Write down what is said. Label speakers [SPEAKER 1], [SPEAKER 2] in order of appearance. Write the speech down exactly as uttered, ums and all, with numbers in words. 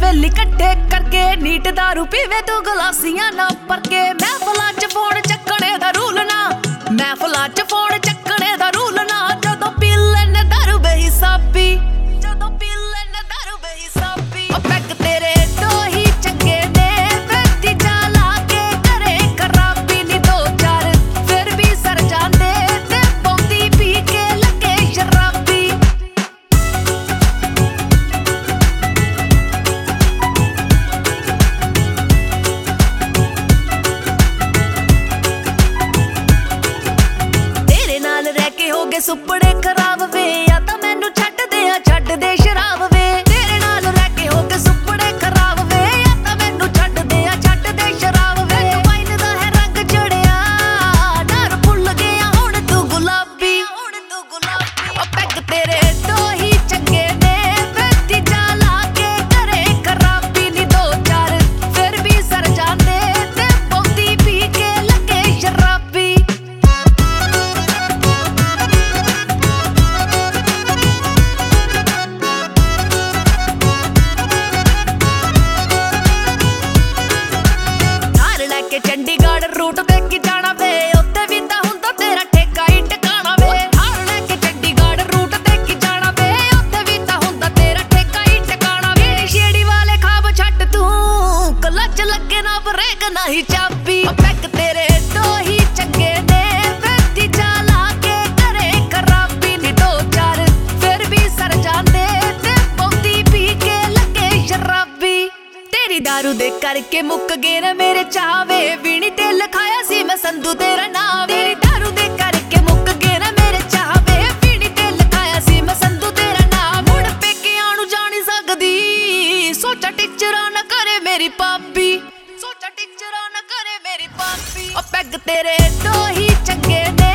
[SPEAKER 1] वेली कट्ठे करके नीट दारू पीवे तू गलासियां ना भर के। महफिलां च फोन चक्कने दा रूल ना, महफिलां च फोन चक्कने दा रूल ना। जदों पी लैने दारू बेहिसाबी, जदों पी लैने दारू बेहिसाबी। ओ पैग तेरे तो ही चंगे ने व्यक्ति चाला के करे खराबी नी दो चार फिर भी सर जांदे ते पौंदी पी के लगे शराबी। हो गए सुपड़े खराब वे या तां मैनू छड्ड दे आ छड्ड दे शराब वे। तेरे नाल रह के हो गए सुपड़े खराब वे या तां मैनू छड्ड दे आ छड्ड दे शराब वे। वाइन दा है रंग चढ़िया डर भुल गया हुण तू गुलाबी, हुण तू गुलाबी। ओ पैग तेरे तो ही चंगे ने व्यक्ति चाला के करे खराबी नी दो चार फिर भी सर जांदे ते पौंदी पी के लगे शराबी। चंडीगढ़ रूट ते की जाना वे उत्ते भी तां हुंदा तेरा ठेका ही टकाना वे। हार लैके चंडीगढ़ रूट ते की जाना वे उत्ते भी तां हुंदा तेरा ठेका ही टकाना वे। छेड़ी वाले खाब छड्ड तू क्लच लगे ना ब्रेक ना ही चाबी। ओ पैग तेरे तो ही चंगे ने व्यक्ति चाला के करे खराबी नी दो चार फिर भी सर जांदे ते पौंदी पी के लगे शराबी। तेरी दारू दे करके मुक गए ना मेरे चावे वीणी ते लिखाया सी मैं संधू तेरा नाम। तेरी दारू दे करके मुक गए ना मेरे चावे वीणी ते लिखाया सी मैं संधू तेरा नाम। मुड़ पेके आनू जानी सकदी सोचा टिचरा ना करे मेरी पापी, सोचा टिचरा ना करे मेरी पापी। ओ पैग तेरे तो ही चंगे ने